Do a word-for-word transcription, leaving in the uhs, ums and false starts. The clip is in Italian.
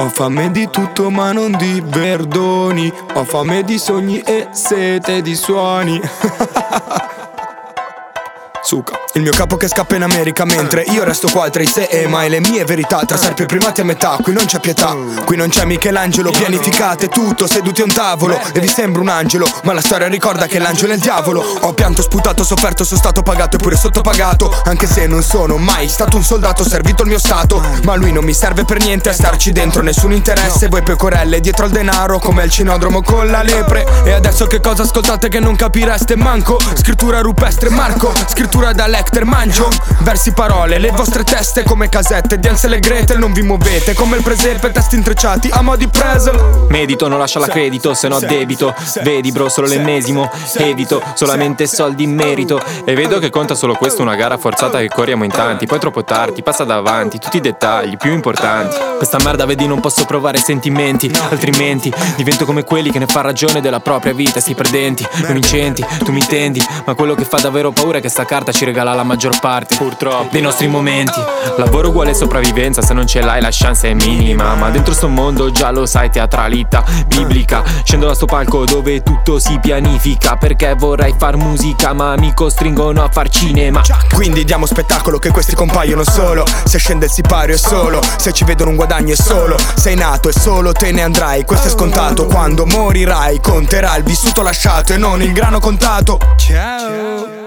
Ho fame di tutto ma non di verdoni. Ho fame di sogni e sete di suoni. Suca. Il mio capo che scappa in America mentre io resto qua tra i se e ma e le mie verità tra serpi e primati a metà. Qui non c'è pietà, qui non c'è Michelangelo. Pianificate tutto seduti a un tavolo e vi sembra un angelo, ma la storia ricorda che l'angelo è il diavolo. Ho pianto, sputato, sofferto, sono stato pagato e pure sottopagato. Anche se non sono mai stato un soldato, ho servito il mio stato. Ma lui non mi serve per niente a starci dentro, nessun interesse. Voi pecorelle dietro al denaro come al cinodromo con la lepre. E adesso che cosa ascoltate che non capireste manco? Scrittura rupestre Marco, scrittura da Lecter Mangio, versi parole, le vostre teste come casette di Hansel e Gretel. Non vi muovete come il presepe, testi intrecciati a mo' di Presel. Medito, non lascia l'accredito, se no debito. Vedi bro, solo l'ennesimo, evito solamente soldi in merito. E vedo che conta solo questo, una gara forzata che corriamo in tanti. Poi troppo tardi, passa davanti, tutti i dettagli più importanti. Questa merda vedi non posso provare sentimenti, altrimenti divento come quelli che ne fa ragione della propria vita. Si perdenti, non vincenti, tu mi intendi. Ma quello che fa davvero paura è che sta carta ci regala la maggior parte, purtroppo, dei nostri momenti. Lavoro uguale sopravvivenza, se non ce l'hai la chance è minima. Ma dentro sto mondo già lo sai, teatralità biblica. Scendo da sto palco dove tutto si pianifica, perché vorrei far musica ma mi costringono a far cinema. Quindi diamo spettacolo che questi compaiono solo. Se scende il sipario è solo, se ci vedono un guadagno è solo. Sei nato e solo te ne andrai, questo è scontato. Quando morirai conterà il vissuto lasciato e non il grano contato. Ciao.